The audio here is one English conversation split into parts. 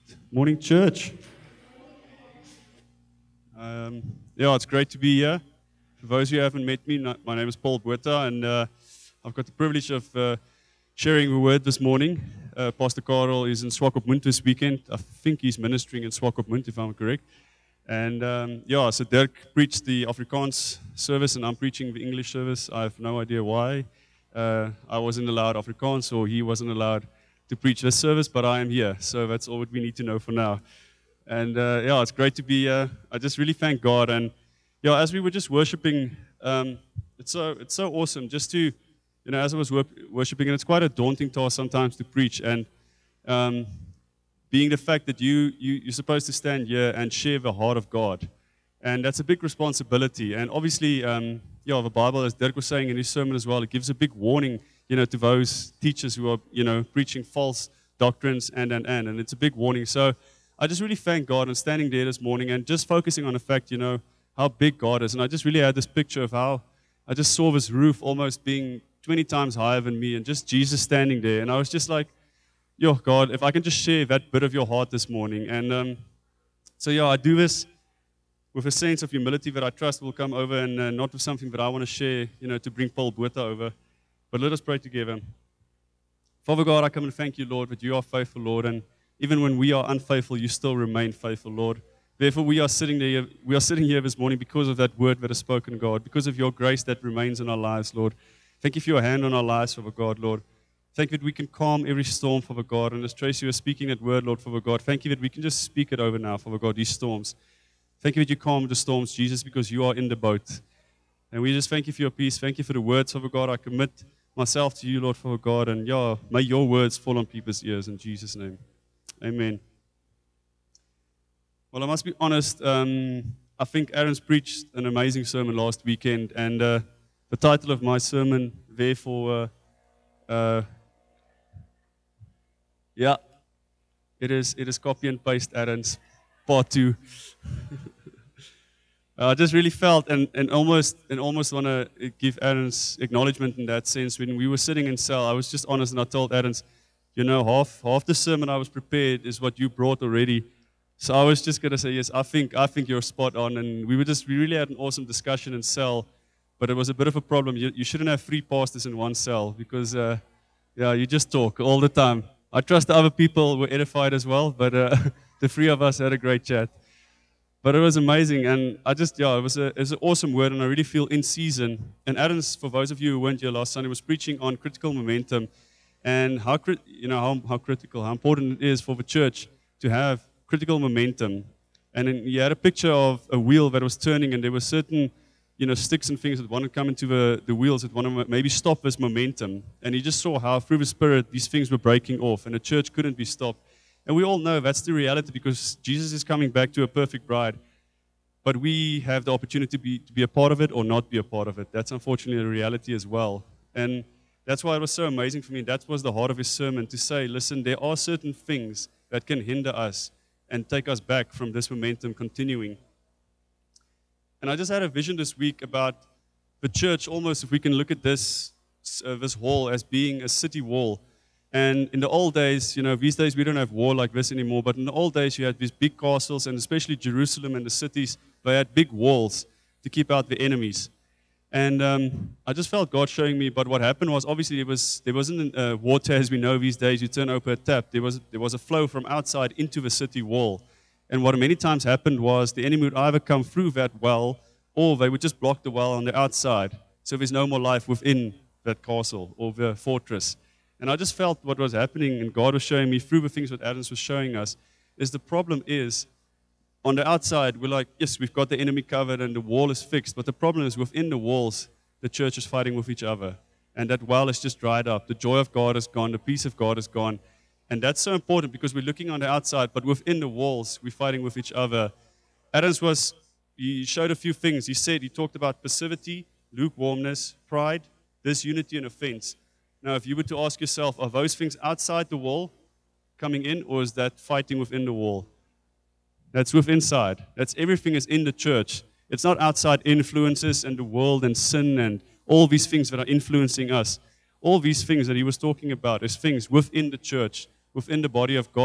Morning, church. It's great to be here. For those who haven't met me, my name is Paul Botha, and I've got the privilege of sharing the word this morning. Pastor Karel is in Swakopmund this weekend. I think he's ministering in Swakopmund, if I'm correct. And so Dirk preached the Afrikaans service, and I'm preaching the English service. I have no idea why I wasn't allowed Afrikaans, or he wasn't allowed to preach this service, but I am here, so that's all that we need to know for now. And it's great to be here. I just really thank God. And as we were just worshiping, it's so awesome just to, as I was worshiping, and it's quite a daunting task sometimes to preach. And being the fact that you're supposed to stand here and share the heart of God, and that's a big responsibility. And obviously, the Bible, as Dirk was saying in his sermon as well, it gives a big warning, to those teachers who are, preaching false doctrines and it's a big warning. So I just really thank God and standing there this morning and just focusing on the fact, how big God is. And I just really had this picture of how I just saw this roof almost being 20 times higher than me and just Jesus standing there. And I was just like, God, if I can just share that bit of your heart this morning. And I do this with a sense of humility that I trust will come over, and not with something that I want to share, to bring Paul Botha over. But let us pray together. Father God, I come and thank you, Lord, that you are faithful, Lord, and even when we are unfaithful, you still remain faithful, Lord. Therefore, we are sitting here this morning because of that word that is spoken, God, because of your grace that remains in our lives, Lord. Thank you for your hand on our lives, Father God, Lord. Thank you that we can calm every storm, Father God. And as Tracy was speaking that word, Lord, Father God, thank you that we can just speak it over now, Father God, these storms. Thank you that you calm the storms, Jesus, because you are in the boat. And we just thank you for your peace. Thank you for the words, Father God. I commit myself to you, Lord, Father God. And may your words fall on people's ears in Jesus' name. Amen. Well, I must be honest. I think Aaron's preached an amazing sermon last weekend. And the title of my sermon, therefore, it is copy and paste Aaron's part 2. I just really felt and almost want to give Aaron's acknowledgement in that sense. When we were sitting in cell, I was just honest and I told Aaron's, half the sermon I was prepared is what you brought already. So I was just going to say, yes, I think you're spot on. And we really had an awesome discussion in cell, but it was a bit of a problem. You shouldn't have 3 pastors in one cell because, you just talk all the time. I trust the other people were edified as well, but the 3 of us had a great chat. But it was amazing, and it was an awesome word, and I really feel in season. And Adams, for those of you who weren't here last Sunday, was preaching on critical momentum, and how critical, how important it is for the church to have critical momentum. And then he had a picture of a wheel that was turning, and there were certain, sticks and things that wanted to come into the wheels that wanted to maybe stop this momentum. And he just saw how through the Spirit these things were breaking off, and the church couldn't be stopped. And we all know that's the reality because Jesus is coming back to a perfect bride. But we have the opportunity to be a part of it or not be a part of it. That's unfortunately a reality as well. And that's why it was so amazing for me. That was the heart of his sermon, to say, listen, there are certain things that can hinder us and take us back from this momentum continuing. And I just had a vision this week about the church, almost if we can look at this hall as being a city wall. And in the old days, these days we don't have war like this anymore, but in the old days you had these big castles, and especially Jerusalem and the cities, they had big walls to keep out the enemies. And I just felt God showing me, but what happened was, obviously there wasn't water as we know these days. You turn open a tap. There was a flow from outside into the city wall. And what many times happened was the enemy would either come through that well, or they would just block the well on the outside. So there's no more life within that castle or the fortress. And I just felt what was happening, and God was showing me through the things that Adams was showing us, is the problem is, on the outside, we're like, yes, we've got the enemy covered and the wall is fixed, but the problem is within the walls, the church is fighting with each other. And that well is just dried up. The joy of God is gone. The peace of God is gone. And that's so important because we're looking on the outside, but within the walls, we're fighting with each other. Adams he showed a few things. He talked about passivity, lukewarmness, pride, disunity, and offense. Now, if you were to ask yourself, are those things outside the wall coming in, or is that fighting within the wall? That's within inside. That's everything is in the church. It's not outside influences and the world and sin and all these things that are influencing us. All these things that he was talking about is things within the church, within the body of God,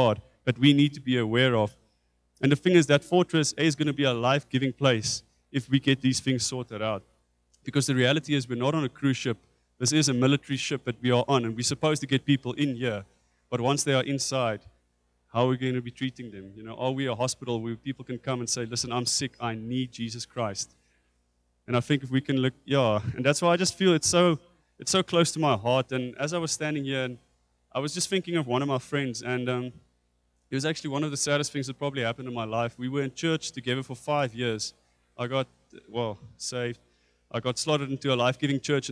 that we need to be aware of. And the thing is, that fortress is going to be a life-giving place if we get these things sorted out. Because the reality is, we're not on a cruise ship. This is a military ship that we are on, and we're supposed to get people in here. But once they are inside, how are we going to be treating them? Are we a hospital where people can come and say, listen, I'm sick, I need Jesus Christ? And I think if we can look, and that's why I just feel it's so close to my heart. And as I was standing here, and I was just thinking of one of my friends, and it was actually one of the saddest things that probably happened in my life. We were in church together for 5 years. I got, saved. I got slotted into a life-giving church in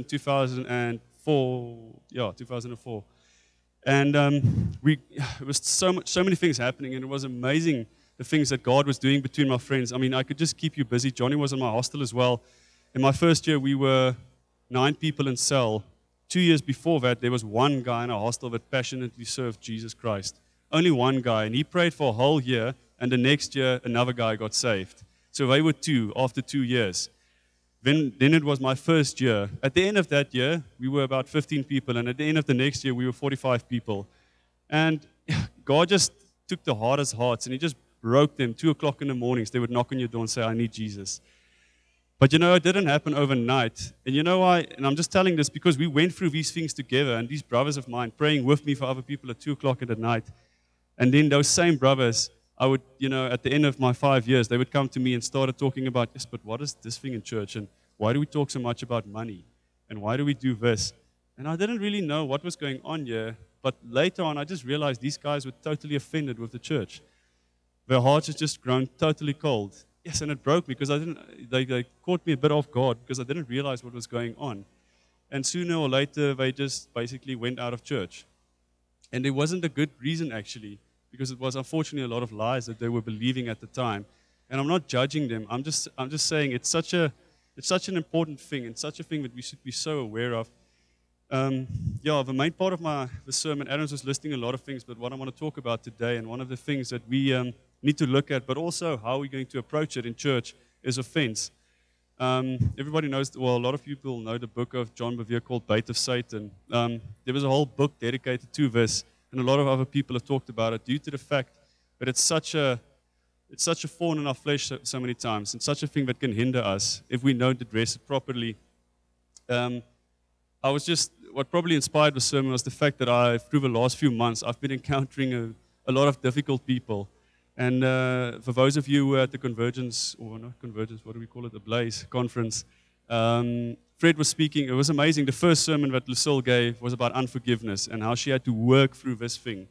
2004. 2004. And it was so many things happening, and it was amazing the things that God was doing between my friends. I mean, I could just keep you busy. Johnny was in my hostel as well. In my first year, we were 9 people in cell. 2 years before that, there was one guy in our hostel that passionately served Jesus Christ. Only one guy, and he prayed for a whole year, and the next year, another guy got saved. So they were 2 after 2 years. Then it was my first year. At the end of that year, we were about 15 people, and at the end of the next year, we were 45 people. And God just took the hardest hearts, and He just broke them. 2 o'clock in the mornings, they would knock on your door and say, I need Jesus. But it didn't happen overnight. And you know why? And I'm just telling this because we went through these things together, and these brothers of mine praying with me for other people at 2 o'clock in the night. And then those same brothers, I would, at the end of my 5 years, they would come to me and started talking about, yes, but what is this thing in church? And why do we talk so much about money? And why do we do this? And I didn't really know what was going on here. But later on, I just realized these guys were totally offended with the church. Their hearts had just grown totally cold. Yes, and it broke me because they caught me a bit off guard because I didn't realize what was going on. And sooner or later, they just basically went out of church. And there wasn't a good reason, actually, because it was unfortunately a lot of lies that they were believing at the time. And I'm not judging them. I'm just saying it's such an important thing, and such a thing that we should be so aware of. The main part of the sermon, Adams was listing a lot of things, but what I want to talk about today, and one of the things that we need to look at, but also how we're going to approach it in church, is offense. Everybody knows, a lot of people know the book of John Bevere called Bait of Satan. There was a whole book dedicated to this, and a lot of other people have talked about it due to the fact that it's such a thorn in our flesh so many times, and such a thing that can hinder us if we don't address it properly. What probably inspired the sermon was the fact that through the last few months, I've been encountering a lot of difficult people. And for those of you who are at the Convergence, or not Convergence, what do we call it, the Blaze conference, Fred was speaking. It was amazing. The first sermon that Lucille gave was about unforgiveness and how she had to work through this thing.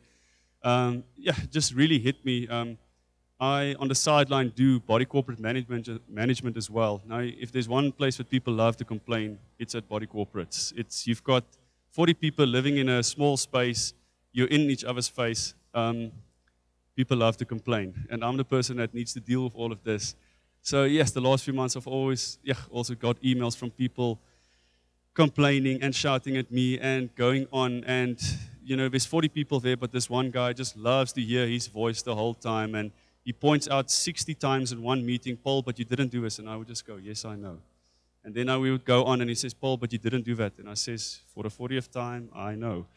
It just really hit me. I, on the sideline, do body corporate management as well. Now, if there's one place that people love to complain, it's at body corporates. You've got 40 people living in a small space. You're in each other's face. People love to complain. And I'm the person that needs to deal with all of this. So, yes, the last few months I've always also got emails from people complaining and shouting at me and going on. And, there's 40 people there, but this one guy just loves to hear his voice the whole time. And he points out 60 times in one meeting, Paul, but you didn't do this. And I would just go, yes, I know. And then we would go on, and he says, Paul, but you didn't do that. And I says, for the 40th time, I know.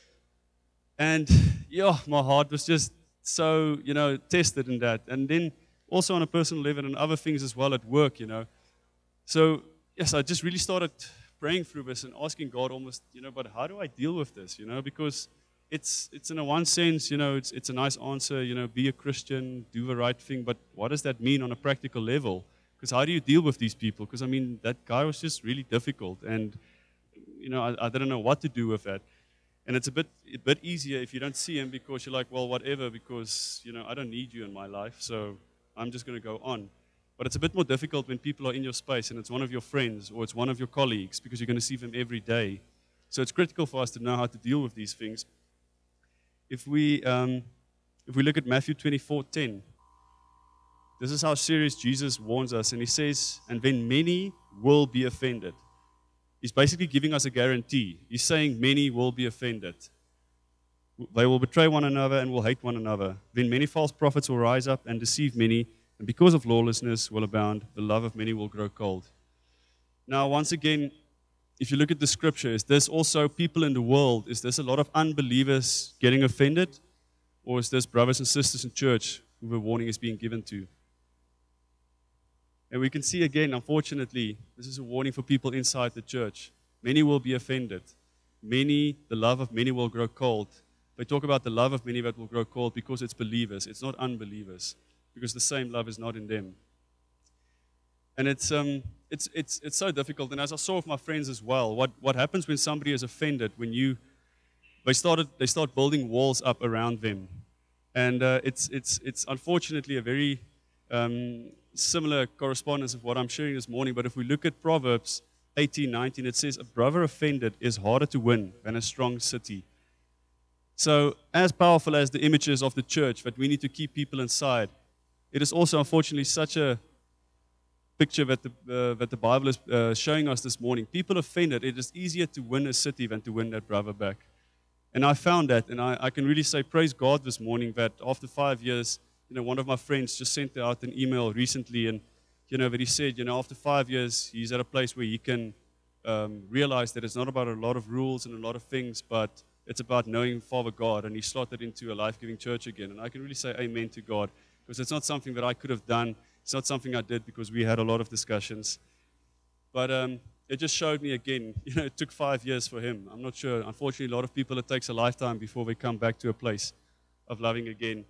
And, my heart was just so, tested in that. And then also on a personal level and other things as well at work, So, yes, I just really started praying through this and asking God almost, but how do I deal with this, because it's in a one sense, it's a nice answer, be a Christian, do the right thing, but what does that mean on a practical level? Because how do you deal with these people? Because, that guy was just really difficult, and, I didn't know what to do with that. And it's a bit easier if you don't see him because you're like, well, whatever, because, I don't need you in my life, so I'm just going to go on. But it's a bit more difficult when people are in your space and it's one of your friends or it's one of your colleagues because you're going to see them every day. So it's critical for us to know how to deal with these things. If we look at Matthew 24:10, this is how serious Jesus warns us. And he says, and then many will be offended. He's basically giving us a guarantee. He's saying many will be offended. They will betray one another and will hate one another. Then many false prophets will rise up and deceive many. And because of lawlessness will abound, the love of many will grow cold. Now, once again, if you look at the scripture, is this also people in the world? Is this a lot of unbelievers getting offended? Or is this brothers and sisters in church who the warning is being given to? And we can see again, unfortunately, this is a warning for people inside the church. Many will be offended. The love of many will grow cold. They talk about the love of many that will grow cold because it's believers. It's not unbelievers, because the same love is not in them. And it's so difficult. And as I saw with my friends as well, what happens when somebody is offended, they start building walls up around them. And it's unfortunately a very similar correspondence of what I'm sharing this morning. But if we look at Proverbs 18:19, it says, a brother offended is harder to win than a strong city. So as powerful as the images of the church that we need to keep people inside, it is also unfortunately such a picture that the Bible is showing us this morning. People offended, it is easier to win a city than to win that brother back. And I found that, and I can really say praise God this morning that after 5 years, one of my friends just sent out an email recently, and that he said, after 5 years, he's at a place where he can realize that it's not about a lot of rules and a lot of things, but it's about knowing Father God, and he slotted into a life-giving church again. And I can really say amen to God, because it's not something that I could have done. It's not something I did because we had a lot of discussions. But it just showed me again, it took 5 years for him. I'm not sure. Unfortunately, a lot of people, it takes a lifetime before they come back to a place of loving again.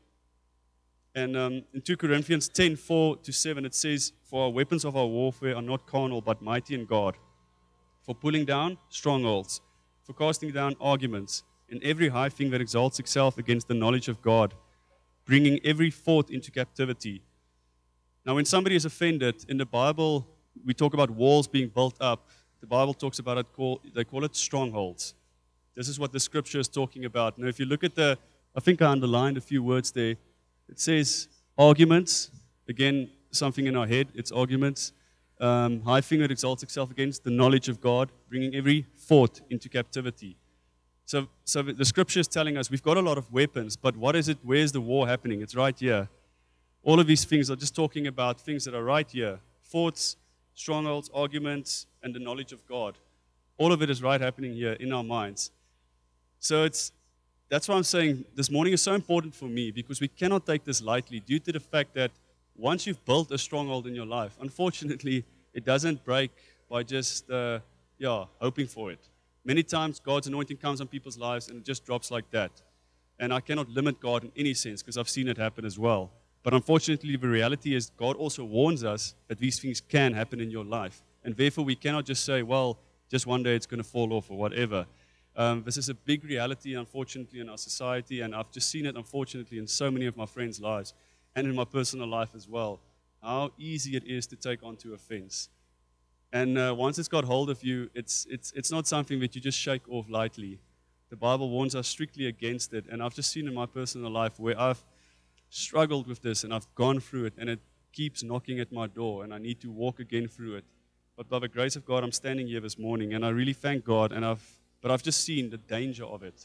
And in 2 Corinthians 10:4-7, it says, for our weapons of our warfare are not carnal, but mighty in God, for pulling down strongholds, for casting down arguments, and every high thing that exalts itself against the knowledge of God, bringing every thought into captivity. Now, when somebody is offended, in the Bible, we talk about walls being built up. The Bible talks about it, they call it strongholds. This is what the scripture is talking about. Now, if you look at I think I underlined a few words there. It says arguments. Again, something in our head, it's arguments. High thing that exalts itself against the knowledge of God, bringing every thought into captivity. So the scripture is telling us we've got a lot of weapons, but what is it? Where's the war happening? It's right here. All of these things are just talking about things that are right here. Thoughts, strongholds, arguments, and the knowledge of God. All of it is right happening here in our minds. So that's why I'm saying this morning is so important for me, because we cannot take this lightly due to the fact that once you've built a stronghold in your life, unfortunately, it doesn't break by just hoping for it. Many times God's anointing comes on people's lives and it just drops like that. And I cannot limit God in any sense because I've seen it happen as well. But unfortunately, the reality is God also warns us that these things can happen in your life. And therefore, we cannot just say, well, just one day it's going to fall off or whatever. This is a big reality, unfortunately, in our society. And I've just seen it, unfortunately, in so many of my friends' lives and in my personal life as well, how easy it is to take onto offense. And once it's got hold of you, it's not something that you just shake off lightly. The Bible warns us strictly against it. And I've just seen in my personal life where I've struggled with this and I've gone through it and it keeps knocking at my door and I need to walk again through it. But by the grace of God, I'm standing here this morning and I really thank God. But I've just seen the danger of it.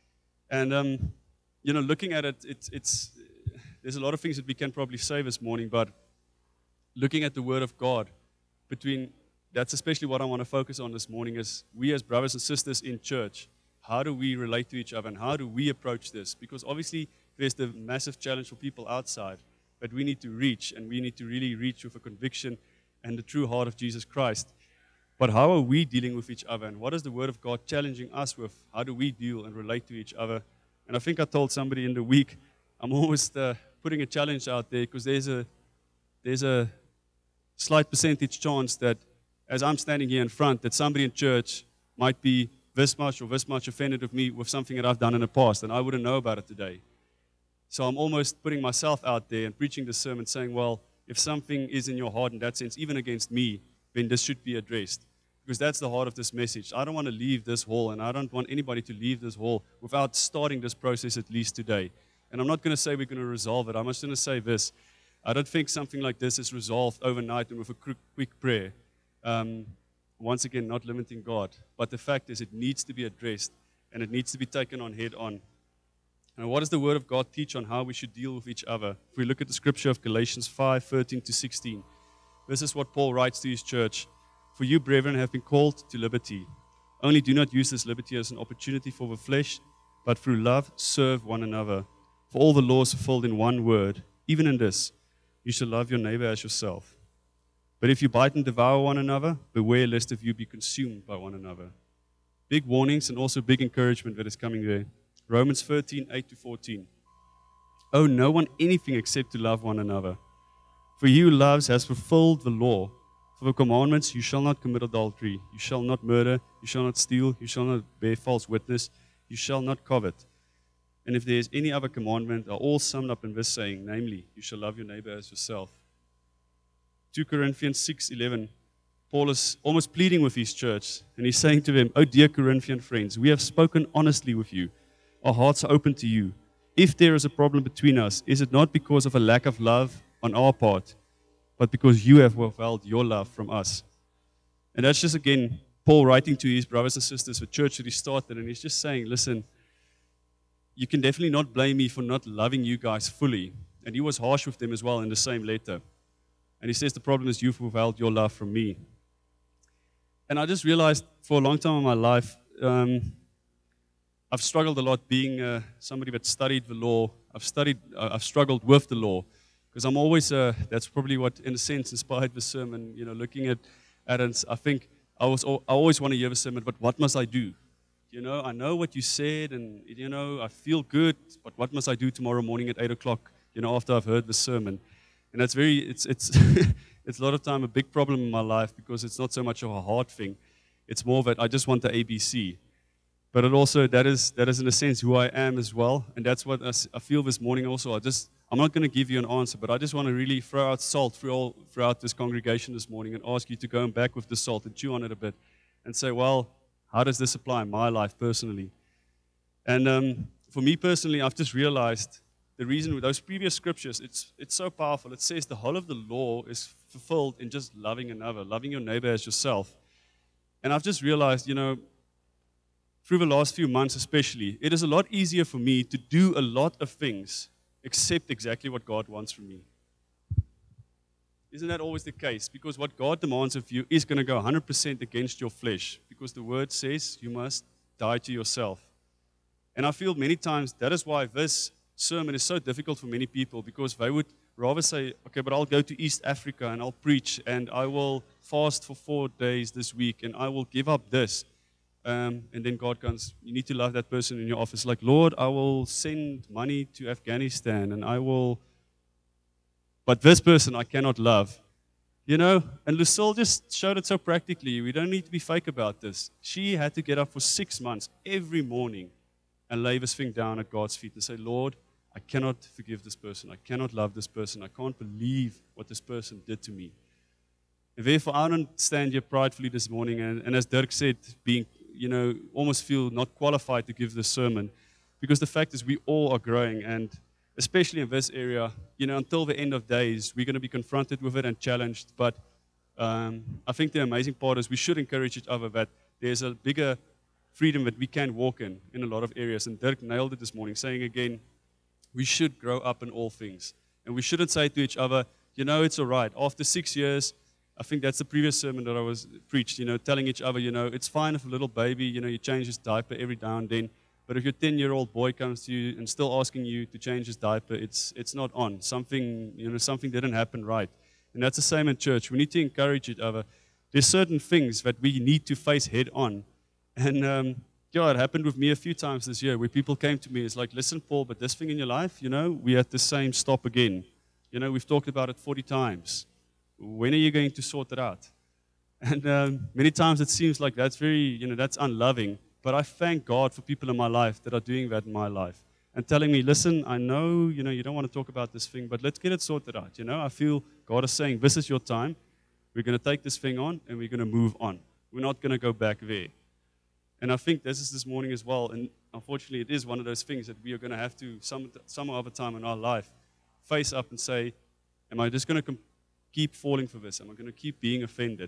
And looking at it, there's a lot of things that we can probably say this morning. But looking at the Word of God, that's especially what I want to focus on this morning. Is we as brothers and sisters in church, how do we relate to each other and how do we approach this? Because obviously, there's the massive challenge for people outside that we need to reach, and we need to really reach with a conviction and the true heart of Jesus Christ. But how are we dealing with each other, and what is the Word of God challenging us with? How do we deal and relate to each other? And I think I told somebody in the week, I'm always putting a challenge out there because there's a slight percentage chance that as I'm standing here in front, that somebody in church might be this much offended with me with something that I've done in the past, and I wouldn't know about it today. So I'm almost putting myself out there and preaching this sermon saying, well, if something is in your heart in that sense, even against me, then this should be addressed. Because that's the heart of this message. I don't want to leave this hall, and I don't want anybody to leave this hall without starting this process at least today. And I'm not going to say we're going to resolve it. I'm just going to say this. I don't think something like this is resolved overnight and with a quick prayer. Once again, not limiting God. But the fact is it needs to be addressed, and it needs to be taken on head on. And what does the Word of God teach on how we should deal with each other? If we look at the scripture of Galatians 5:13-16, this is what Paul writes to his church. For you, brethren, have been called to liberty. Only do not use this liberty as an opportunity for the flesh, but through love serve one another. For all the laws are fulfilled in one word, even in this, you shall love your neighbor as yourself. But if you bite and devour one another, beware lest of you be consumed by one another. Big warnings and also big encouragement that is coming there. Romans 13:8-14. Owe no one anything except to love one another. For he who loves has fulfilled the law. For the commandments, you shall not commit adultery, you shall not murder, you shall not steal, you shall not bear false witness, you shall not covet. And if there is any other commandment, are all summed up in this saying, namely, you shall love your neighbor as yourself. 2 Corinthians 6:11. Paul is almost pleading with his church, and he's saying to them, "Oh, dear Corinthian friends, we have spoken honestly with you. Our hearts are open to you. If there is a problem between us, is it not because of a lack of love on our part, but because you have withheld your love from us?" And that's just, again, Paul writing to his brothers and sisters, the church that he started, and he's just saying, listen, you can definitely not blame me for not loving you guys fully. And he was harsh with them as well in the same letter. And he says, the problem is you've withheld your love from me. And I just realized for a long time in my life, I've struggled a lot being somebody that studied the law. I've struggled with the law because I'm always, that's probably what, in a sense, inspired the sermon. You know, looking at Adams, I think I always want to hear the sermon, but what must I do? You know, I know what you said, and, you know, I feel good, but what must I do tomorrow morning at 8 o'clock, you know, after I've heard the sermon? And that's it's it's a lot of time a big problem in my life because it's not so much of a hard thing. It's more that I just want the ABC. But it also, that is in a sense who I am as well. And that's what I feel this morning also. I'm not going to give you an answer, but I just want to really throw out salt throughout this congregation this morning and ask you to go back with the salt and chew on it a bit and say, well, how does this apply in my life personally? And for me personally, I've just realized the reason with those previous scriptures, it's so powerful. It says the whole of the law is fulfilled in just loving another, loving your neighbor as yourself. And I've just realized, you know, through the last few months especially, it is a lot easier for me to do a lot of things except exactly what God wants from me. Isn't that always the case? Because what God demands of you is going to go 100% against your flesh, because the word says you must die to yourself. And I feel many times that is why this sermon is so difficult for many people, because they would rather say, okay, but I'll go to East Africa and I'll preach and I will fast for 4 days this week and I will give up this. And then God comes, you need to love that person in your office. Like, Lord, I will send money to Afghanistan and I will, but this person I cannot love. You know, and Lucille just showed it so practically. We don't need to be fake about this. She had to get up for 6 months every morning and lay this thing down at God's feet and say, Lord, I cannot forgive this person. I cannot love this person. I can't believe what this person did to me. And therefore, I don't stand here pridefully this morning and as Dirk said, being, you know, almost feel not qualified to give this sermon, because the fact is we all are growing, and especially in this area, you know, until the end of days, we're going to be confronted with it and challenged. But I think the amazing part is we should encourage each other that there's a bigger freedom that we can walk in a lot of areas. And Dirk nailed it this morning, saying again, we should grow up in all things. And we shouldn't say to each other, you know, it's all right. After 6 years, I think that's the previous sermon that I was preached, you know, telling each other, you know, it's fine if a little baby, you know, you change his diaper every now and then. But if your 10-year-old boy comes to you and still asking you to change his diaper, it's not on. Something, you know, something didn't happen right. And that's the same in church. We need to encourage each other. There's certain things that we need to face head on. And, yeah, it happened with me a few times this year where people came to me. It's like, listen, Paul, but this thing in your life, you know, we're at the same stop again. You know, we've talked about it 40 times. When are you going to sort it out? And many times it seems like that's very, you know, that's unloving. But I thank God for people in my life that are doing that in my life and telling me, listen, I know, you know, you don't want to talk about this thing, but let's get it sorted out. You know, I feel God is saying, this is your time. We're going to take this thing on and we're going to move on. We're not going to go back there. And I think this is this morning as well. And unfortunately, it is one of those things that we are going to have to, some other time in our life, face up and say, am I just going to keep falling for this? Am I going to keep being offended?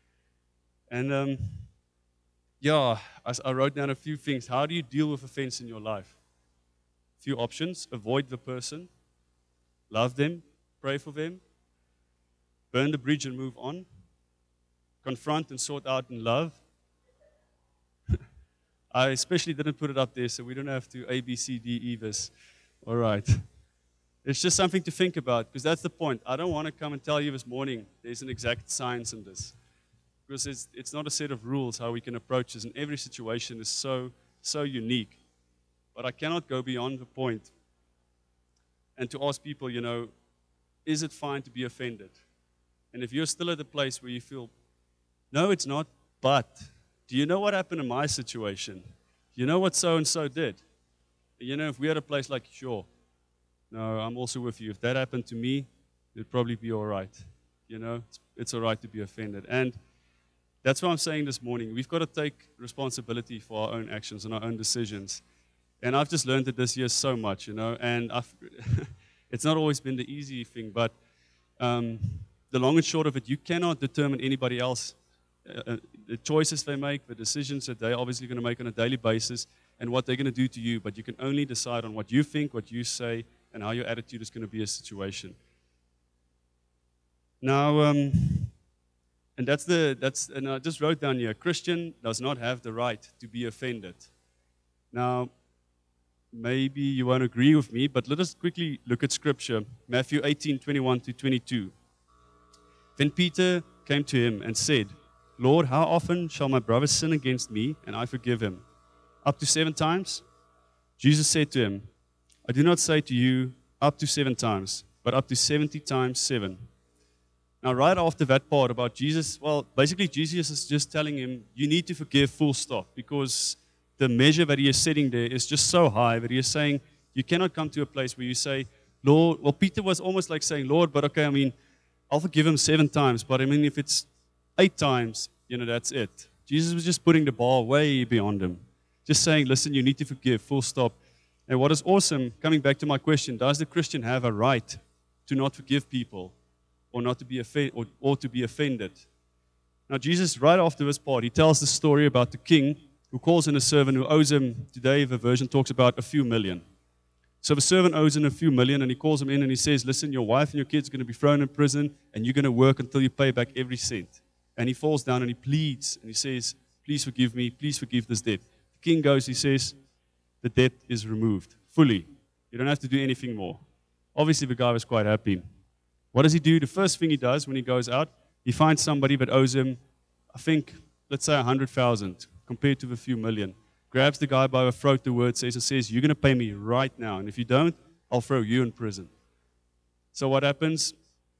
And yeah, I wrote down a few things. How do you deal with offense in your life? A few options. Avoid the person. Love them. Pray for them. Burn the bridge and move on. Confront and sort out in love. I especially didn't put it up there so we don't have to A, B, C, D, E this. All right. It's just something to think about because that's the point. I don't want to come and tell you this morning there's an exact science in this because it's not a set of rules how we can approach this, and every situation is so unique. But I cannot go beyond the point and to ask people, is it fine to be offended? And if you're still at a place where you feel, no, it's not, but do you know what happened in my situation? Do you know what so-and-so did? If we had a place like, sure, no, I'm also with you. If that happened to me, it'd probably be all right. It's all right to be offended. And that's what I'm saying this morning. We've got to take responsibility for our own actions and our own decisions. And I've just learned it this year so much, and it's not always been the easy thing, but the long and short of it, you cannot determine anybody else, the choices they make, the decisions that they're obviously going to make on a daily basis, and what they're going to do to you, but you can only decide on what you think, what you say, and how your attitude is going to be a situation. Now, and I just wrote down here, a Christian does not have the right to be offended. Now, maybe you won't agree with me, but let us quickly look at Scripture. Matthew 18:21-22. Then Peter came to him and said, Lord, how often shall my brother sin against me and I forgive him? Up to 7 times? Jesus said to him, I do not say to you up to 7 times, but up to 70 times 7. Now, right after that part about Jesus, well, basically Jesus is just telling him, you need to forgive full stop, because the measure that he is setting there is just so high that he is saying, you cannot come to a place where you say, Lord, well, Peter was almost like saying, Lord, but okay, I'll forgive him 7 times, but if it's 8 times, that's it. Jesus was just putting the bar way beyond him. Just saying, listen, you need to forgive, full stop. And what is awesome, coming back to my question, does the Christian have a right to not forgive people or not to be or to be offended? Now, Jesus, right after this part, he tells the story about the king who calls in a servant who owes him, today the version talks about a few million. So the servant owes him a few million, and he calls him in and he says, listen, your wife and your kids are going to be thrown in prison, and you're going to work until you pay back every cent. And he falls down and he pleads, and he says, please forgive me, please forgive this debt. The king goes, he says, the debt is removed fully. You don't have to do anything more. Obviously, the guy was quite happy. What does he do? The first thing he does when he goes out, he finds somebody that owes him, I think, let's say 100,000 compared to the few million. Grabs the guy by the throat, the word says, you're going to pay me right now. And if you don't, I'll throw you in prison. So what happens?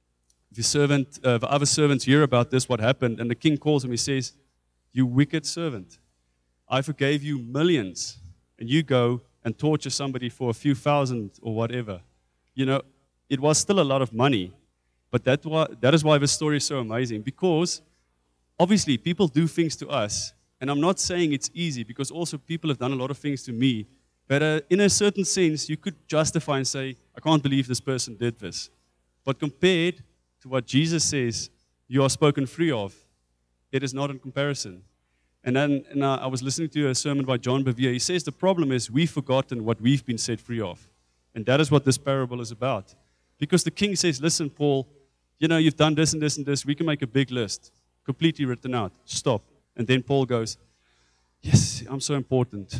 The other servants hear about this, what happened, and the king calls him. He says, you wicked servant, I forgave you millions, and you go and torture somebody for a few thousand or whatever. It was still a lot of money, but that is why this story is so amazing, because obviously people do things to us, and I'm not saying it's easy, because also people have done a lot of things to me, but in a certain sense, you could justify and say, I can't believe this person did this. But compared to what Jesus says you are spoken free of, it is not in comparison. And then I was listening to a sermon by John Bevere. He says the problem is we've forgotten what we've been set free of. And that is what this parable is about. Because the king says, listen, Paul, you've done this and this and this. We can make a big list, completely written out. Stop. And then Paul goes, yes, I'm so important.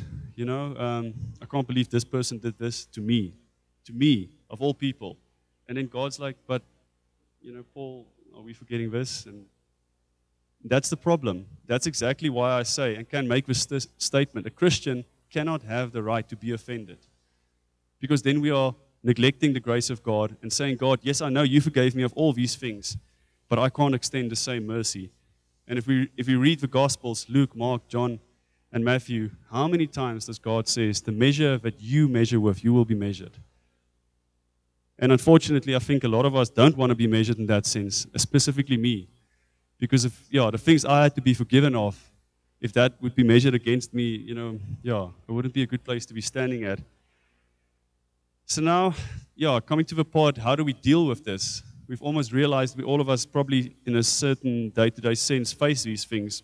I can't believe this person did this to me, of all people. And then God's like, but, Paul, are we forgetting this? And that's the problem. That's exactly why I say and can make this statement. A Christian cannot have the right to be offended. Because then we are neglecting the grace of God and saying, God, yes, I know you forgave me of all these things, but I can't extend the same mercy. And if we read the Gospels, Luke, Mark, John, and Matthew, how many times does God say, the measure that you measure with, you will be measured? And unfortunately, I think a lot of us don't want to be measured in that sense, specifically me. Because the things I had to be forgiven of, if that would be measured against me, it wouldn't be a good place to be standing at. So now, coming to the part, how do we deal with this? We've almost realized all of us probably in a certain day-to-day sense face these things.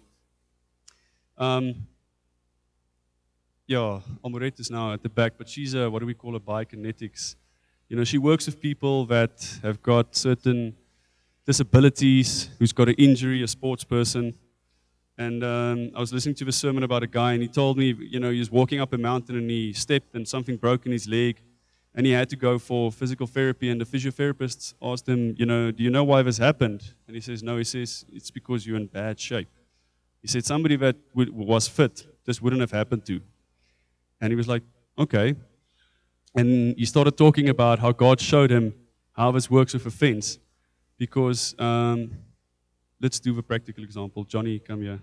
Amoret is now at the back, but she's what do we call a biokinetics. She works with people that have got certain disabilities, who's got an injury, a sports person. And I was listening to the sermon about a guy, and he told me, he was walking up a mountain, and he stepped, and something broke in his leg. And he had to go for physical therapy, and the physiotherapist asked him, do you know why this happened? And he says, no, he says, it's because you're in bad shape. He said, somebody that was fit, this wouldn't have happened to. And he was like, okay. And he started talking about how God showed him how this works with a fence. Because, let's do a practical example. Johnny, come here.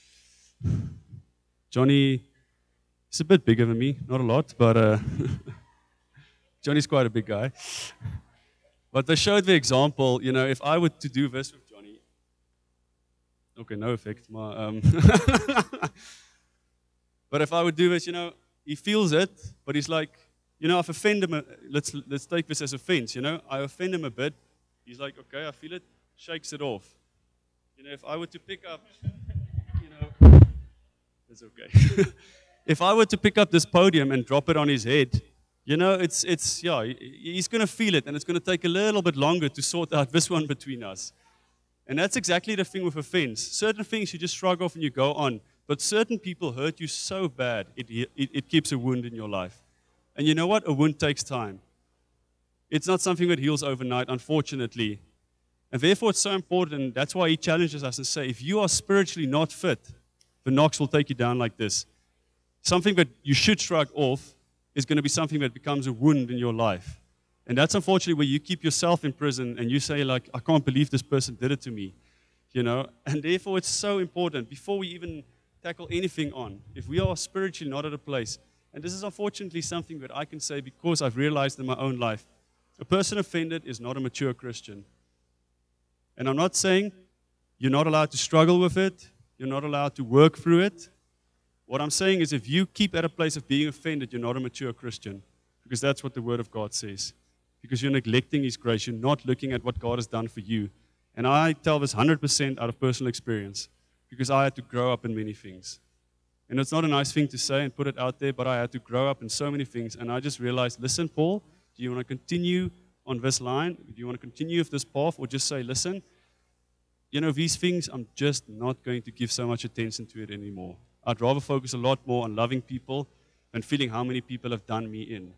Johnny is a bit bigger than me, not a lot, but Johnny's quite a big guy. But they showed the example, if I were to do this with Johnny, okay, no effect. But if I would do this, he feels it, but he's like, I've offended him. Let's take this as offense, I offend him a bit. He's like, okay, I feel it, shakes it off. If I were to pick up, it's okay. If I were to pick up this podium and drop it on his head, he's going to feel it, and it's going to take a little bit longer to sort out this one between us. And that's exactly the thing with offense. Certain things you just shrug off and you go on, but certain people hurt you so bad, it keeps a wound in your life. And you know what? A wound takes time. It's not something that heals overnight, unfortunately. And therefore, it's so important. That's why he challenges us and says, if you are spiritually not fit, the knocks will take you down like this. Something that you should shrug off is going to be something that becomes a wound in your life. And that's unfortunately where you keep yourself in prison and you say, like, I can't believe this person did it to me. And therefore it's so important before we even tackle anything on, if we are spiritually not at a place, and this is unfortunately something that I can say because I've realized in my own life, a person offended is not a mature Christian. And I'm not saying you're not allowed to struggle with it, you're not allowed to work through it. What I'm saying is if you keep at a place of being offended, you're not a mature Christian. Because that's what the Word of God says. Because you're neglecting His grace. You're not looking at what God has done for you. And I tell this 100% out of personal experience. Because I had to grow up in many things. And it's not a nice thing to say and put it out there, but I had to grow up in so many things. And I just realized, listen, Paul, do you want to continue on this line? Do you want to continue with this path? Or just say, listen, these things, I'm just not going to give so much attention to it anymore. I'd rather focus a lot more on loving people than feeling how many people have done me in.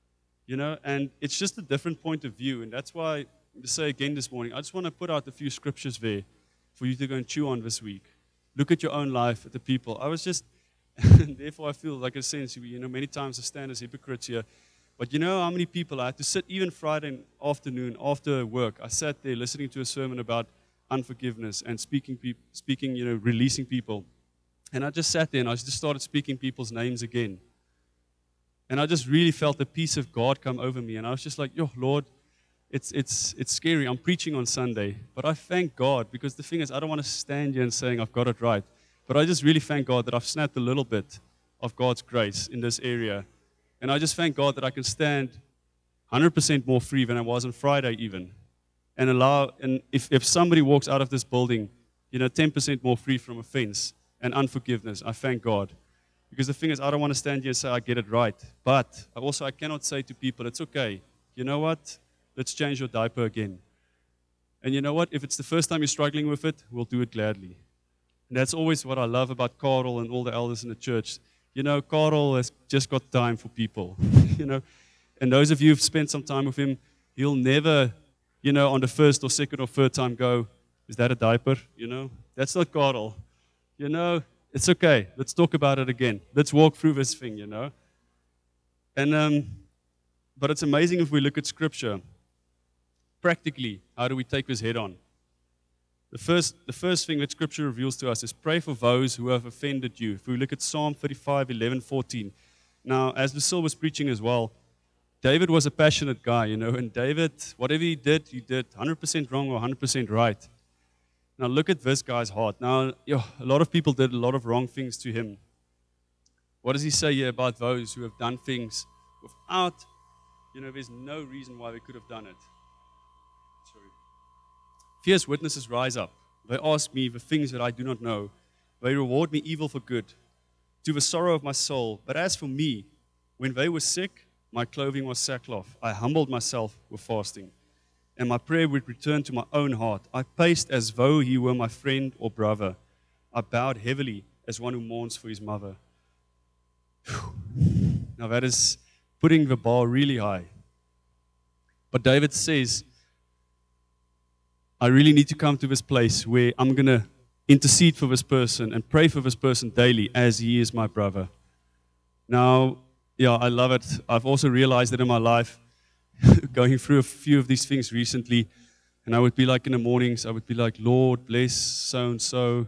And it's just a different point of view. And that's why, to say again this morning, I just want to put out a few scriptures there for you to go and chew on this week. Look at your own life, at the people. I was just, and therefore I feel like a sense, many times I stand as hypocrites here. But you know how many people I had to sit, even Friday afternoon after work, I sat there listening to a sermon about unforgiveness and speaking, releasing people. And I just sat there and I just started speaking people's names again. And I just really felt the peace of God come over me. And I was just like, Lord, it's scary. I'm preaching on Sunday. But I thank God, because the thing is, I don't want to stand here and saying I've got it right. But I just really thank God that I've snapped a little bit of God's grace in this area. And I just thank God that I can stand 100% more free than I was on Friday even. And if somebody walks out of this building, 10% more free from offense and unforgiveness, I thank God. Because the thing is, I don't want to stand here and say I get it right. But I cannot say to people, it's okay. You know what? Let's change your diaper again. And you know what? If it's the first time you're struggling with it, we'll do it gladly. And that's always what I love about Carl and all the elders in the church. Carl has just got time for people. And those of you who've spent some time with him, he'll never, on the first or second or third time go, is that a diaper? That's not Carl. It's okay. Let's talk about it again. Let's walk through this thing, And, but it's amazing if we look at Scripture. Practically, how do we take this head on? The first thing that Scripture reveals to us is pray for those who have offended you. If we look at Psalm 35, 11, 14. Now, as Lucille was preaching as well, David was a passionate guy, and David, whatever he did 100% wrong or 100% right. Now, look at this guy's heart. Now, a lot of people did a lot of wrong things to him. What does he say here about those who have done things without, there's no reason why they could have done it? Sorry. Fierce witnesses rise up. They ask me the things that I do not know. They reward me evil for good, to the sorrow of my soul. But as for me, when they were sick, my clothing was sackcloth. I humbled myself with fasting. And my prayer would return to my own heart. I paced as though he were my friend or brother. I bowed heavily as one who mourns for his mother. Whew. Now that is putting the bar really high. But David says, I really need to come to this place where I'm going to intercede for this person and pray for this person daily as he is my brother. Now, yeah, I love it. I've also realized that in my life, going through a few of these things recently, and I would be like in the mornings, I would be like, Lord, bless so-and-so,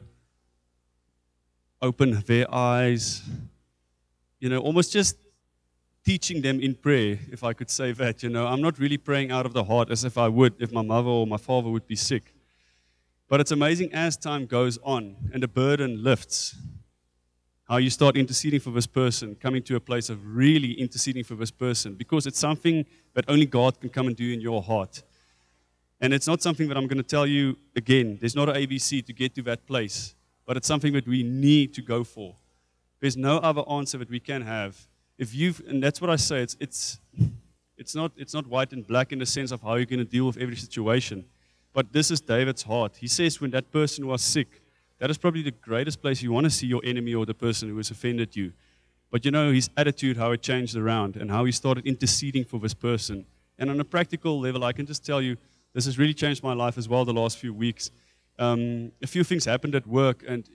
open their eyes, almost just teaching them in prayer, if I could say that. I'm not really praying out of the heart as if I would if my mother or my father would be sick. But it's amazing as time goes on and the burden lifts, how you start interceding for this person, coming to a place of really interceding for this person, because it's something that only God can come and do in your heart. And it's not something that I'm going to tell you again. There's not an ABC to get to that place, but it's something that we need to go for. There's no other answer that we can have. And that's what I say, it's not white and black in the sense of how you're going to deal with every situation. But this is David's heart. He says when that person was sick, that is probably the greatest place you want to see your enemy or the person who has offended you. But his attitude, how it changed around, and how he started interceding for this person. And on a practical level, I can just tell you, this has really changed my life as well the last few weeks. A few things happened at work, and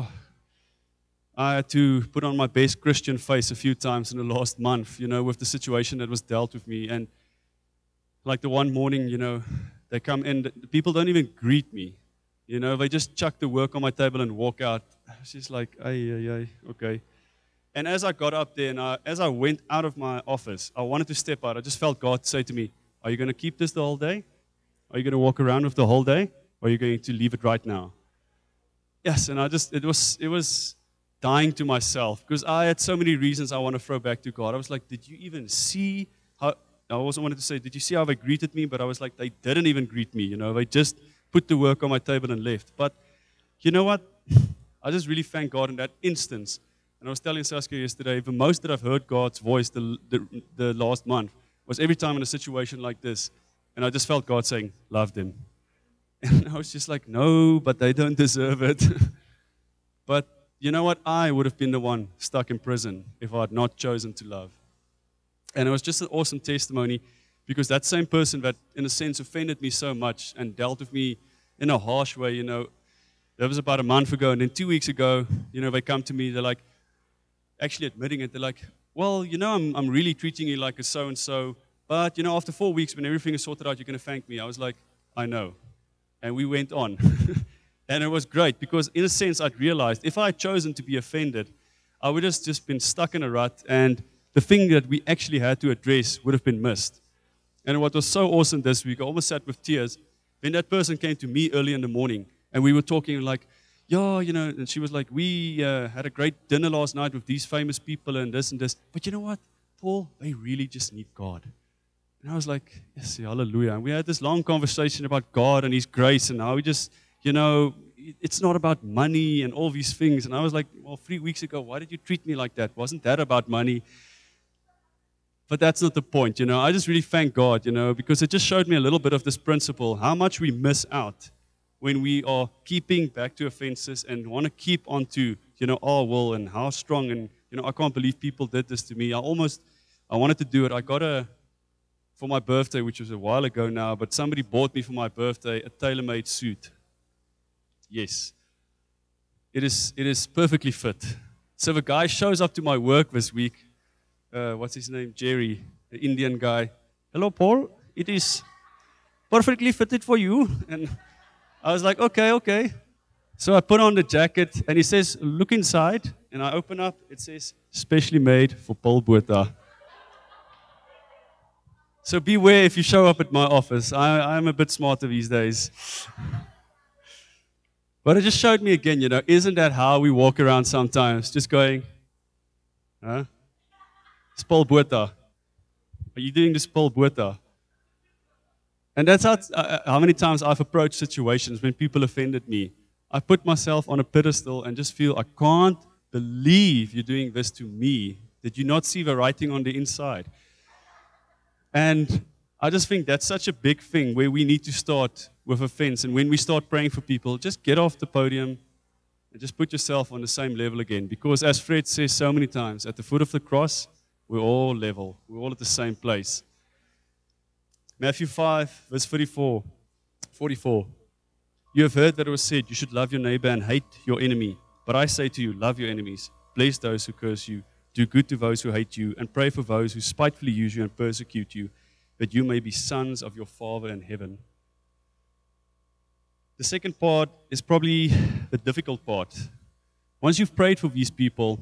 I had to put on my best Christian face a few times in the last month, with the situation that was dealt with me. And like the one morning, they come in, the people don't even greet me. They just chuck the work on my table and walk out. It's just like, okay. And as I got up there and as I went out of my office, I wanted to step out. I just felt God say to me, are you going to keep this the whole day? Are you going to walk around with the whole day? Or are you going to leave it right now? Yes, and it was dying to myself because I had so many reasons I want to throw back to God. I was like, did you even see how, I also wanted to say, did you see how they greeted me? But I was like, they didn't even greet me, they just put the work on my table and left. But you know what? I just really thank God in that instance. And I was telling Saskia yesterday, the most that I've heard God's voice the last month was every time in a situation like this. And I just felt God saying, love them. And I was just like, no, but they don't deserve it. But you know what? I would have been the one stuck in prison if I had not chosen to love. And it was just an awesome testimony because that same person that, in a sense, offended me so much and dealt with me in a harsh way, that was about a month ago. And then 2 weeks ago, they come to me, they're like, actually admitting it, they're like, well, I'm really treating you like a so-and-so, but, after 4 weeks, when everything is sorted out, you're going to thank me. I was like, I know. And we went on. And it was great because, in a sense, I'd realized if I had chosen to be offended, I would have just been stuck in a rut, and the thing that we actually had to address would have been missed. And what was so awesome this week, I almost sat with tears, when that person came to me early in the morning, and we were talking like, and she was like, we had a great dinner last night with these famous people and this and this. But you know what, Paul, they really just need God. And I was like, yes, hallelujah. And we had this long conversation about God and His grace and how we just, it's not about money and all these things. And I was like, well, 3 weeks ago, why did you treat me like that? Wasn't that about money? But that's not the point, I just really thank God, because it just showed me a little bit of this principle, how much we miss out when we are keeping back to offenses and want to keep on to, our will and how strong. And, I can't believe people did this to me. I wanted to do it. I got for my birthday, which was a while ago now, but somebody bought me for my birthday a tailor-made suit. Yes. It is perfectly fit. So the guy shows up to my work this week. What's his name? Jerry, the Indian guy. Hello, Paul. It is perfectly fitted for you. And I was like, okay. So I put on the jacket, and he says, look inside. And I open up. It says, specially made for Paul Botha. So beware if you show up at my office. I'm a bit smarter these days. But it just showed me again, isn't that how we walk around sometimes? Just going, huh? It's Paul Botha. Are you doing this Paul Botha? And that's how many times I've approached situations when people offended me. I put myself on a pedestal and just feel, I can't believe you're doing this to me. Did you not see the writing on the inside? And I just think that's such a big thing where we need to start with offense. And when we start praying for people, just get off the podium and just put yourself on the same level again. Because as Fred says so many times, at the foot of the cross, we're all level. We're all at the same place. Matthew 5, verse 44. You have heard that it was said, you should love your neighbor and hate your enemy. But I say to you, love your enemies. Bless those who curse you. Do good to those who hate you. And pray for those who spitefully use you and persecute you, that you may be sons of your Father in heaven. The second part is probably the difficult part. Once you've prayed for these people,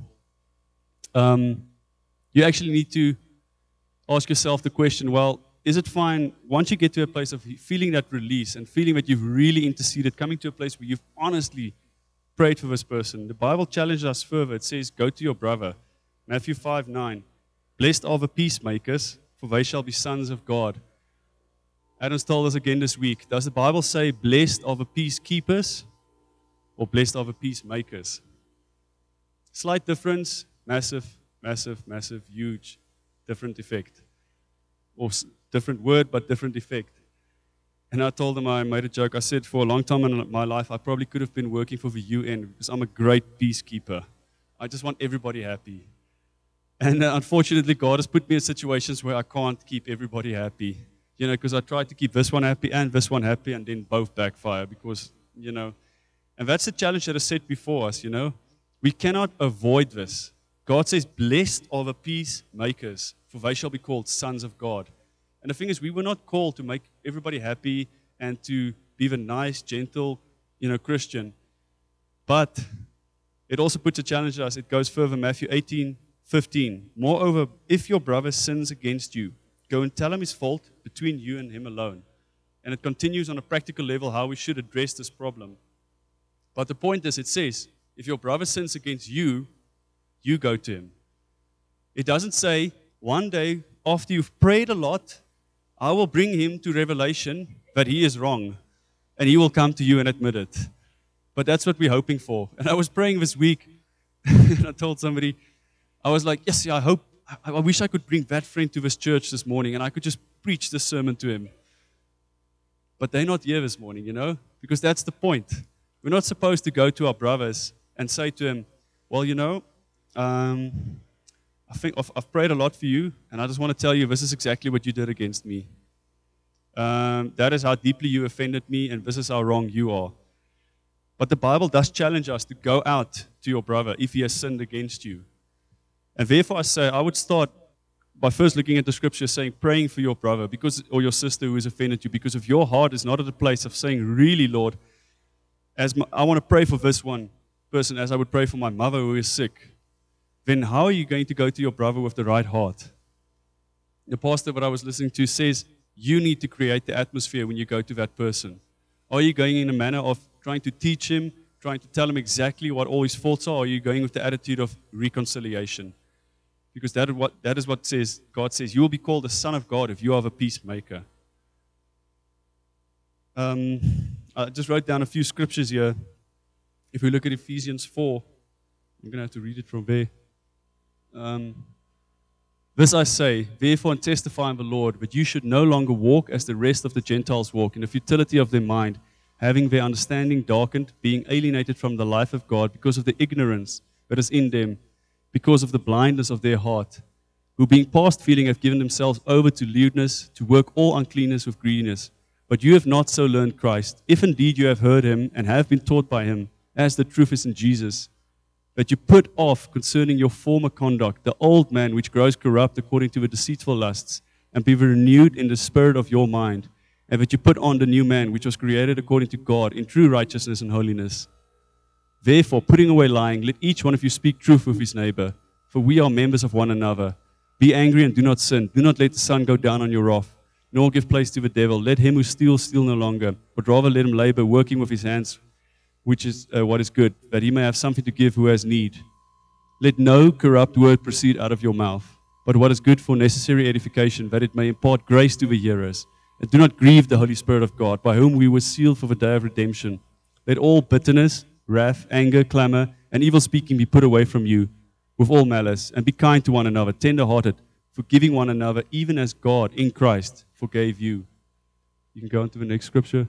you actually need to ask yourself the question, well, is it fine once you get to a place of feeling that release and feeling that you've really interceded, coming to a place where you've honestly prayed for this person? The Bible challenges us further. It says, go to your brother. Matthew 5:9. Blessed are the peacemakers, for they shall be sons of God. Adam's told us again this week, does the Bible say blessed are the peacekeepers or blessed are the peacemakers? Slight difference, massive, huge, different effect. Or different word, but different effect. And I told him, I made a joke. I said, for a long time in my life, I probably could have been working for the UN because I'm a great peacekeeper. I just want everybody happy. And unfortunately, God has put me in situations where I can't keep everybody happy. You know, because I tried to keep this one happy and this one happy, and then both backfire because, you know. And that's the challenge that is set before us, you know. We cannot avoid this. God says, blessed are the peacemakers, for they shall be called sons of God. And the thing is, we were not called to make everybody happy and to be the nice, gentle, you know, Christian. But it also puts a challenge to us. It goes further, Matthew 18:15. Moreover, if your brother sins against you, go and tell him his fault between you and him alone. And it continues on a practical level how we should address this problem. But the point is, it says, if your brother sins against you, you go to him. It doesn't say, one day after you've prayed a lot, I will bring him to revelation that he is wrong. And he will come to you and admit it. But that's what we're hoping for. And I was praying this week, and I told somebody, I was like, yes, I wish I could bring that friend to this church this morning, and I could just preach this sermon to him. But they're not here this morning, you know, because that's the point. We're not supposed to go to our brothers and say to him, well, you know, I think I've prayed a lot for you, and I just want to tell you this is exactly what you did against me. That is how deeply you offended me, and this is how wrong you are. But the Bible does challenge us to go out to your brother if he has sinned against you. And therefore I say, I would start by first looking at the scripture saying, praying for your brother or your sister who has offended you, because if your heart is not at a place of saying, really, Lord, I want to pray for this one person as I would pray for my mother who is sick, then how are you going to go to your brother with the right heart? The pastor that I was listening to says, you need to create the atmosphere when you go to that person. Are you going in a manner of trying to teach him, trying to tell him exactly what all his faults are, or are you going with the attitude of reconciliation? Because that is what says, God says, you will be called the Son of God if you are the peacemaker. I just wrote down a few scriptures here. If we look at Ephesians 4, I'm going to have to read it from there. This I say, therefore, and testify in the Lord, that you should no longer walk as the rest of the Gentiles walk, in the futility of their mind, having their understanding darkened, being alienated from the life of God because of the ignorance that is in them, because of the blindness of their heart, who being past feeling have given themselves over to lewdness, to work all uncleanness with greediness. But you have not so learned Christ, if indeed you have heard him and have been taught by him, as the truth is in Jesus, that you put off concerning your former conduct the old man which grows corrupt according to the deceitful lusts, and be renewed in the spirit of your mind, and that you put on the new man which was created according to God in true righteousness and holiness. Therefore, putting away lying, let each one of you speak truth with his neighbor, for we are members of one another. Be angry and do not sin. Do not let the sun go down on your wrath, nor give place to the devil. Let him who steals steal no longer, but rather let him labor, working with his hands, which is what is good, that he may have something to give who has need. Let no corrupt word proceed out of your mouth, but what is good for necessary edification, that it may impart grace to the hearers. And do not grieve the Holy Spirit of God, by whom we were sealed for the day of redemption. Let all bitterness, wrath, anger, clamor, and evil speaking be put away from you, with all malice, and be kind to one another, tender-hearted, forgiving one another, even as God in Christ forgave you. You can go on to the next scripture.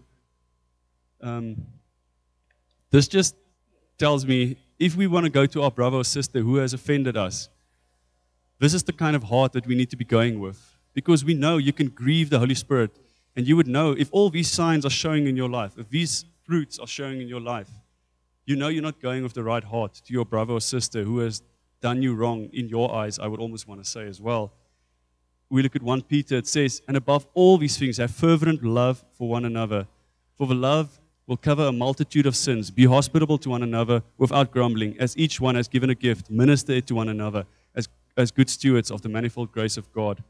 This just tells me, if we want to go to our brother or sister who has offended us, this is the kind of heart that we need to be going with. Because we know you can grieve the Holy Spirit And you would know if all these signs are showing in your life, if these fruits are showing in your life, you know you're not going with the right heart to your brother or sister who has done you wrong in your eyes, I would almost want to say as well. We look at 1 Peter, it says, and above all these things, have fervent love for one another. For the love will cover a multitude of sins. Be hospitable to one another without grumbling. As each one has given a gift, minister it to one another as good stewards of the manifold grace of God.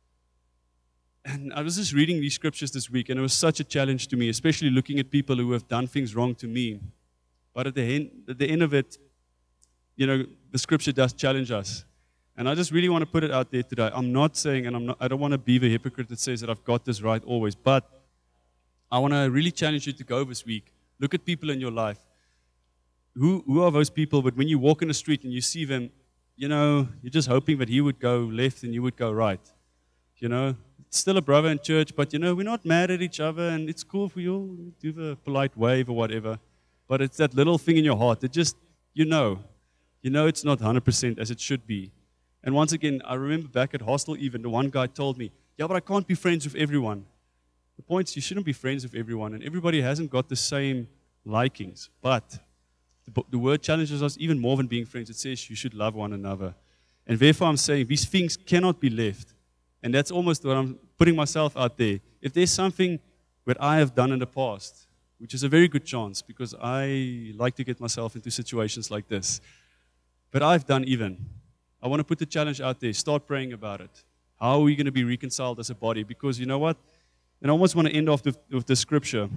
And I was just reading these scriptures this week, and it was such a challenge to me, especially looking at people who have done things wrong to me. But at the end of it, the scripture does challenge us. And I just really want to put it out there today. I'm not saying, and I don't want to be the hypocrite that says that I've got this right always, but I want to really challenge you to go this week. Look at people in your life. Who are those people that when you walk in the street and you see them, you're just hoping that he would go left and you would go right. It's still a brother in church, but we're not mad at each other, and it's cool for you do the polite wave or whatever. But it's that little thing in your heart that just, it's not 100% as it should be. And once again, I remember back at hostel even, the one guy told me, yeah, but I can't be friends with everyone. The point is you shouldn't be friends with everyone, and everybody hasn't got the same likings. But the word challenges us even more than being friends. It says you should love one another. And therefore I'm saying these things cannot be left. And that's almost what I'm putting myself out there. If there's something that I have done in the past, which is a very good chance because I like to get myself into situations like this, but I've done even. I want to put the challenge out there. Start praying about it. How are we going to be reconciled as a body? Because you know what? And I almost want to end off with the scripture.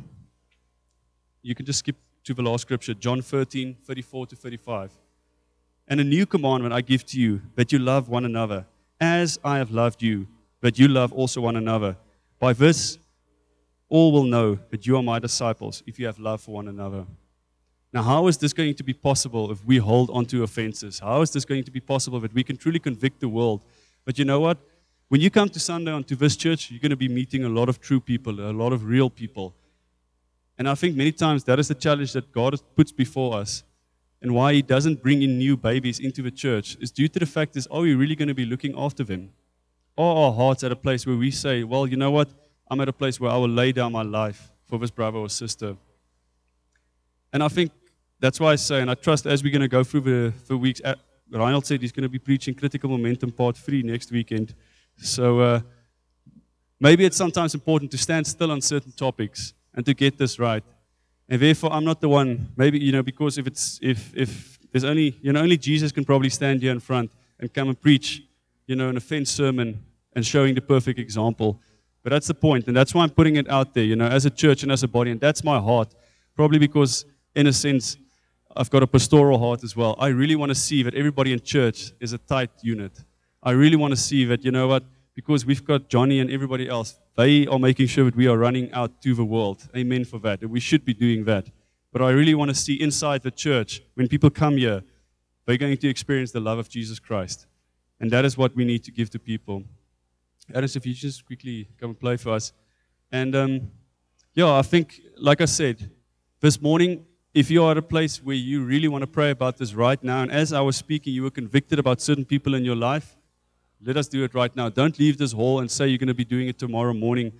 You can just skip to the last scripture, John 13, 34 to 35. And a new commandment I give to you, that you love one another, as I have loved you, that you love also one another. By this, all will know that you are my disciples, if you have love for one another. Now, how is this going to be possible if we hold on to offenses? How is this going to be possible that we can truly convict the world? But you know what? When you come to Sunday onto this church, you're going to be meeting a lot of true people, a lot of real people. And I think many times that is the challenge that God puts before us. And why He doesn't bring in new babies into the church is due to the fact is, are we really going to be looking after them? Are our hearts at a place where we say, well, you know what? I'm at a place where I will lay down my life for this brother or sister. And I think that's why I say, and I trust as we're going to go through the weeks, Reinhold said he's going to be preaching Critical Momentum Part 3 next weekend. So maybe it's sometimes important to stand still on certain topics and to get this right. And therefore, I'm not the one, maybe, because if there's only Jesus can probably stand here in front and come and preach, an offense sermon and showing the perfect example. But that's the point, and that's why I'm putting it out there, as a church and as a body, and that's my heart. Probably because, in a sense, I've got a pastoral heart as well. I really want to see that everybody in church is a tight unit. I really want to see that, because we've got Johnny and everybody else, they are making sure that we are running out to the world. Amen for that. And we should be doing that. But I really want to see inside the church, when people come here, they're going to experience the love of Jesus Christ. And that is what we need to give to people. Adams, if you just quickly come and play for us. And I think, like I said, this morning, if you are at a place where you really want to pray about this right now, and as I was speaking, you were convicted about certain people in your life, let us do it right now. Don't leave this hall and say you're going to be doing it tomorrow morning.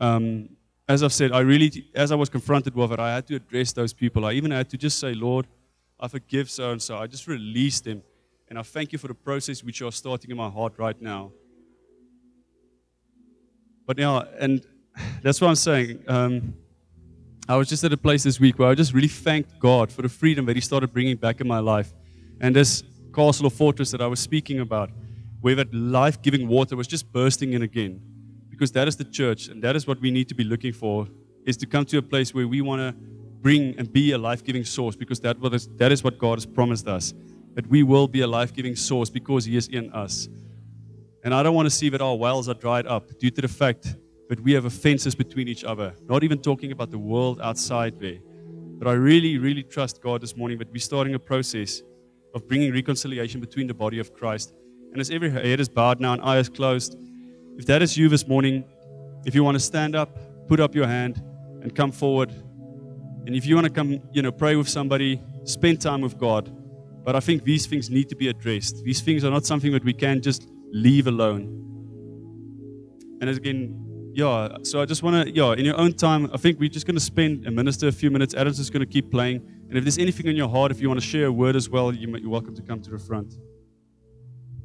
As I've said, as I was confronted with it, I had to address those people. I even had to just say, Lord, I forgive so-and-so. I just released them. And I thank you for the process which you are starting in my heart right now. But now, and that's what I'm saying. I was just at a place this week where I just really thanked God for the freedom that He started bringing back in my life. And this castle or fortress that I was speaking about, where that life-giving water was just bursting in again. Because that is the church, and that is what we need to be looking for, is to come to a place where we want to bring and be a life-giving source, because that is what God has promised us, that we will be a life-giving source because He is in us. And I don't want to see that our wells are dried up due to the fact that we have offenses between each other, not even talking about the world outside there. But I really, really trust God this morning that we're starting a process of bringing reconciliation between the body of Christ. And as every head is bowed now and eyes closed, if that is you this morning, if you want to stand up, put up your hand and come forward. And if you want to come, pray with somebody, spend time with God. But I think these things need to be addressed. These things are not something that we can just leave alone. And as again, Yeah, so I just want to, yeah, in your own time, I think we're just going to spend a minister a few minutes. Adam's just going to keep playing. And if there's anything in your heart, if you want to share a word as well, you're welcome to come to the front.